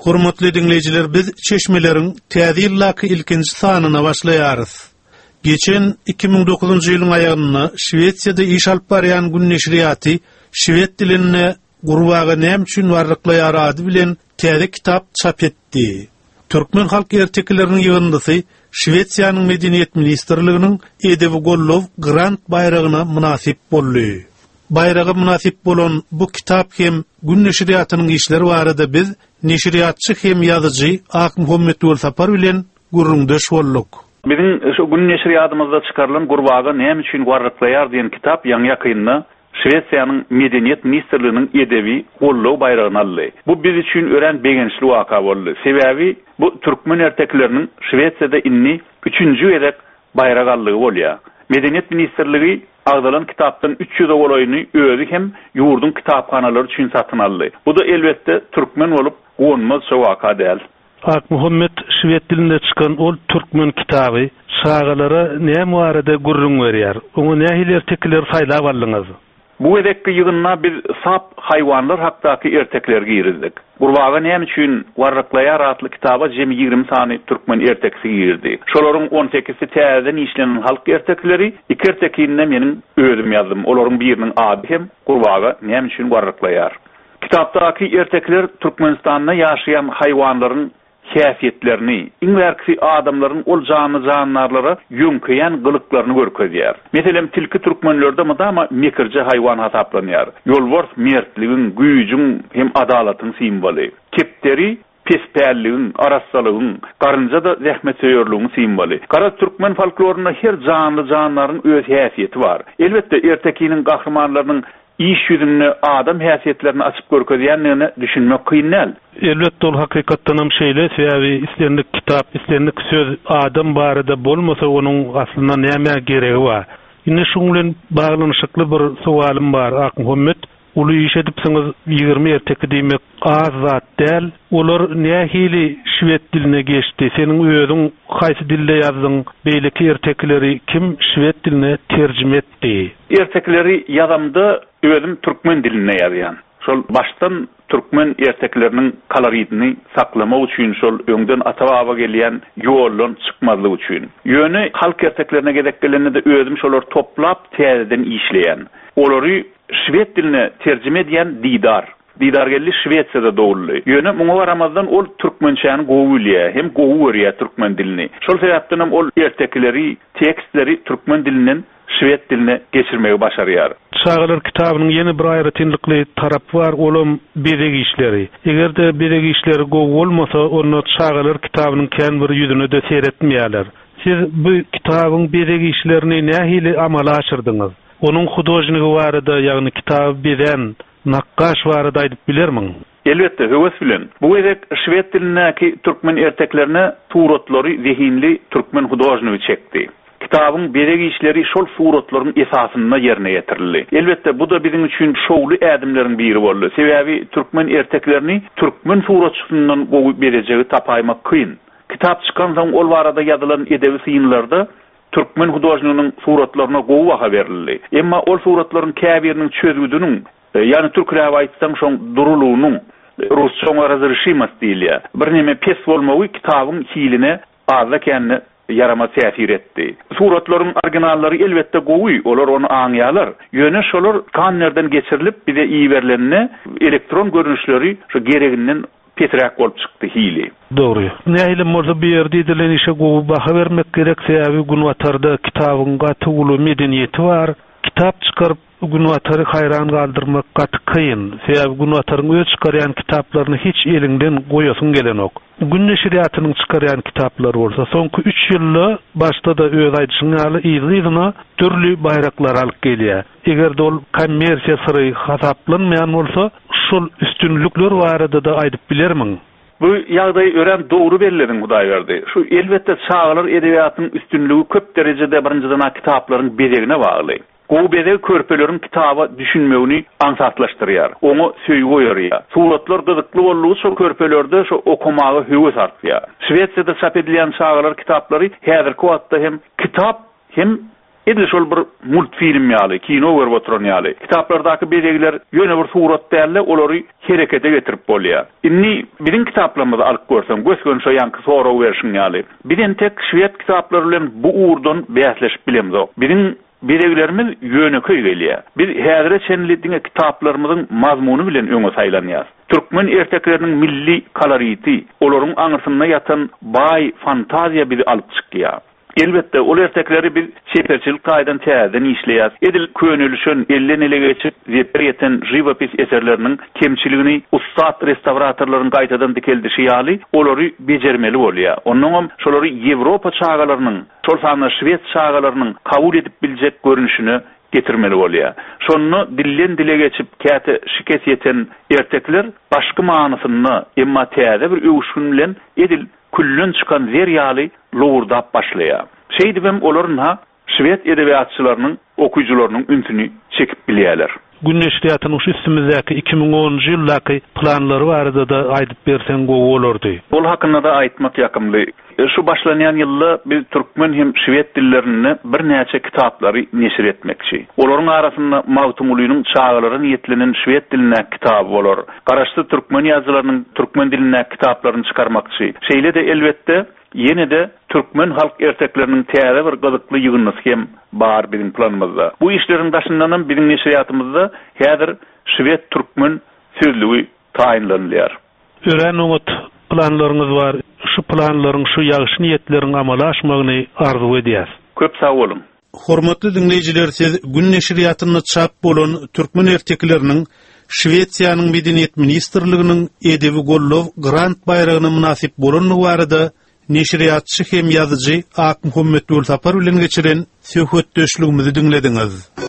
Hormatly dinleyijiler, biz çeşmelerin täze ýyllaky ilkinji sanyna başlaýarys. Geçen 2009 ýylyň aýagyna Şwetsiýada iş alyp barýan Gün neşriýaty şwed diline gurbaga näme üçin warlyklaýar ady bilen täze kitap çap etdi. Türkmen halk ertekleriniň ýygyndysy Şwetsiýanyň medeniýet ministrliginiň edebi gollow grant bayragyna munasip boldy. Bayraga munasip bolan bu kitap hem Gün neşriýatynyň işleri barada biz neşriýatçy hem ýazyjy Ak Muhammed Sapar bilen gurrundaş bolduk. Bizim şu Gün neşriýatymyzda çykarylan Gurbaga näme üçin warlyklaýar diýen kitap ýaňy ýakynda Şwetsiýanyň medeniýet ministrliginiň edebi gollow bayragyny aldy. Bu biz üçin ören begençli waka boldy. Sebäbi bu türkmen ertekleriniň Şwetsiýada inni 3-nji edek bayrag aldygy bolýar. Medeniýet ministrligi agdalan kitapdan 300 goloyny özü hem ýurdun kitaphanalary üçin satyn aldy. Bu da elbetde türkmen bolup gonmaz waka däl. Ak Muhammed şwed dilinde çykan ol türkmen kitaby şagalara näme barada gurrun berýär? Oňa nähili ertekler saýlap aldyňyz? Bu edekki ýygyna bir sap haýwanlar hakdaky ertekler girizdik. Gurbaga näme üçin warlyklaýar atly kitaba jemi 20 sany türkmen erteksi girdi. Şolaryň 18-i täzeden işlenen halk ertekleri, iki ertekinden meniň özüm ýazdym. Olaryň biriniň ady hem Gurbaga näme üçin warlyklaýar. Kitapdaky ertekler Türkmenistanda ýaşaýan haýwanlaryň häsiýetlerini, iňwerki adamlaryň ol janlarlara ýönküýän gylyklaryny görkezýär. Meselem tilki türkmenlerde ama mekirji haýwan hasaplanýar. Ýolbars mertligiň, güýjüň hem adalatyň simboly. Kepderi pespäligiň, arassalygyň, garynja da zähmetseýörlügiň simboly. Kara türkmen folklorunda her janlaryň öz häsiýeti bar. Elbetde ertekiniň gahrymanlarynyň iş yüzünü adam häsiýetlerini açyp görkezýänligini düşünmek kynal. Elbetde ol hakykatdan hem şeýle, sebäbi islendik kitap, islendik söz adam barada bolmasa onuň aslyna näme geregi bar? Indi şoň bilen baglanyşykly bir sualym bar, Ak Muhammed. Uly iş edipsiňiz 20 erteki diýmek az zat däl. Olar nähili şwed diline geçdi? Seniň özüň haýsy dilde ýazdyň? Beýleki ertekleri kim şwed diline terjime etdi? Ertekleri ýazamda özüm türkmen diline ýazýan. Şol başdan türkmen ertekleriniň kaloritini saklamak üçin, şol öňden ata-baba gelýän ýoldan çykmazlyk üçin. Ýöne halk erteklerine gedek gelende özüm şolar toplap täzeden işleýän. Olary şwed diline terjime edýän Didar geldi Şwetsiýada dowuldy. Ýöne muňa baramazdan ol türkmençäni gowulýar, hem gowurýar türkmen dilini. Şol sebäpden hem ol ertekleri, tekstleri türkmen dilinden şwed diline geçirmegi başarýar. Şagalar kitabynyň ýene bir aýratynlykly tarapy bar, olam bedeg işleri. Egerde bedeg işleri gowy bolmasa, onu şagalar kitabynyň kän bir ýüzüne de seretmeýärler. Siz bu kitabyň bedeg işlerini nähili amala aşyrdyňyz? Onun hudojnigi barada, ýagny kitab beden, nakkaş barada aýdyp bilermiň? Elbetde, höwes bilen. Bu edek şwed dilindäki türkmen erteklerine suratlary zehinli türkmen hudojnygy çekdi. Kitabyň beregi işleri şol suratlaryň esasyna ýerine ýetirildi. Elbetde bu da bizim üçin şowly ädimleriň biri boldy. Sebäbi türkmen erteklerini türkmen suratçysyndan gowy berejegi tapaýmak kyn. Kitap çykan soň ol barada ýazylan edebi synlarda türkmen hudojnygynyň suratlaryna gowy baha berildi. Emma ol suratlaryň käbiriniň çözgüdüniň, ýani türkçe aýtsaň şoň durulugynyň rusça razryşymas diýilýär. Bir näme pes bolmagy kitabyň hiline azda kendini yarama täsir etdi. Suratlaryň originallary elbetde gowy, olar onu aňýarlar. Ýöne şolar kannerden geçirilip bize iyi berilenine elektron görünüşleri şu gereginden petrak bolup çykdy hili. Dogry. Nähili morza bir ýerde edilen işe gowy baha bermek gerek, sebäbi Günwatarda kitabyň gatyguly medeniýeti bar. Kitap çykaryp Günwatary haýran galdyrmak gaty kyn. Sebäbi Günwataryň öz çykarýan kitaplaryny hiç elinden goýasyň gelenok. Gün neşriýatynyň çykarýan kitaplary bolsa, soňky 3 ýylda başda da öz aýdyşyny aly ýygyna türli bayraklar alyp gelýär. Eger ol kommersiýa syry hasaplanmaýan bolsa, şol üstünlükler barada da aýdyp bilermiň? Bu ýagdaý ören dogry bellädiň Hudaý berdi. Şu elbetde çağlar edebiýatynyň üstünlügi köp derejede birinciden kitaplaryň bedegine bagly. Gowy bedeg körpeleriň kitaba düşünmegini ansatlaşdyrýar. Onu söýgü ýörýär. Suratlar gyzykly bollugy şol körpelerde şu okumagy höwes artýar. Şwetsiýada çap edilýän çağlar kitaplary häzirki wagtda hem kitap hem Edil şol bir multfilm ýaly, kino görüp oturan ýaly. Kitaplardaky beýlegiler ýöne bir surat dälle, olary herekete getirip bolýar. Inni biziň kitaplarymyzda alyp görsem, gösgön şo ýanky soraw berşin ýaly. Bilen tek şwed kitaplary bilen bu uğurdan bäsleşip bilemzok. Biziň beýlegilerimiz ýöne köýgelýär. Biz häzire çenlediňe kitaplarymyzyň mazmuny bilen öňe saýlanýar. Türkmen erteklerinin milli koloryty, olaryň aňyrsyna ýatan bay fantaziya bizi alyp çykýar. Elbette ol ertekleri bir seferçilik gaýdan täzeden işleýär. Edil könülüşün elden ele geçip zeper ýeten живопись eserleriniň kemçiligini ustad restauratorlaryň gaýtadan dikeldişi ýaly olary bejermeli bolýar. Onuň şolary Ýewropa çağalarynyň, şol sany Şwed çağalarynyň kabul edip biljek görünüşini getirmeli bolýar. Şonu dillen dile geçip käte şikes ýeten ertekler başga manysyny emma täze bir öwüşün bilen edil küllün çıkan zer ýaly lowurdap başlaýar. Şeýdibem olaryň Şwed edebiýatçylarynyň okuyjularynyň ünsüni çekip bilýärler. Günneşriýatynyň şu üstümizdäki 2010-njy ýyldaky planlary barada da aýdyp berseň gowy bolardy. Ol hakynda da aýtmak ýakymly. Şu başlanýan ýylda biz türkmen hem şwed dillerini bir näçe kitaplary neşir etmekçi. Olaryň arasynda Mawtum Ulynyň çağalary niýetlenen şwed diline kitap bolar. Garaşdy türkmen ýazgylarynyň türkmen diline kitaplaryny çykarmakçy. Şeýle de elbetde ýene de türkmen halk ertekleriniň täze bir gyzykly ýygyny hem bar biziň planymyzda. Bu işleriň başyndan biziň neşriýatymyzda häzir şwed türkmen sözlügi taýinlanýar. Ören umut planlaryňyz bar. Şu planlaryň, şu ýagşy niýetleriň amala aşmagyny arzu edýäs. Köp sag bolun. Hormatly dinleýijiler, siz gün neşriýatyny çap bolan türkmen ertekleriniň Şwetsiýanyň Medeniýet Ministrliginiň edebi gollow grant bayragyna münasip bolanlygy barada neşriýatçy hem ýazyjy Ak Muhammed Gulsapar bilen geçiren söhbetdeşligimizi dinlediňiz.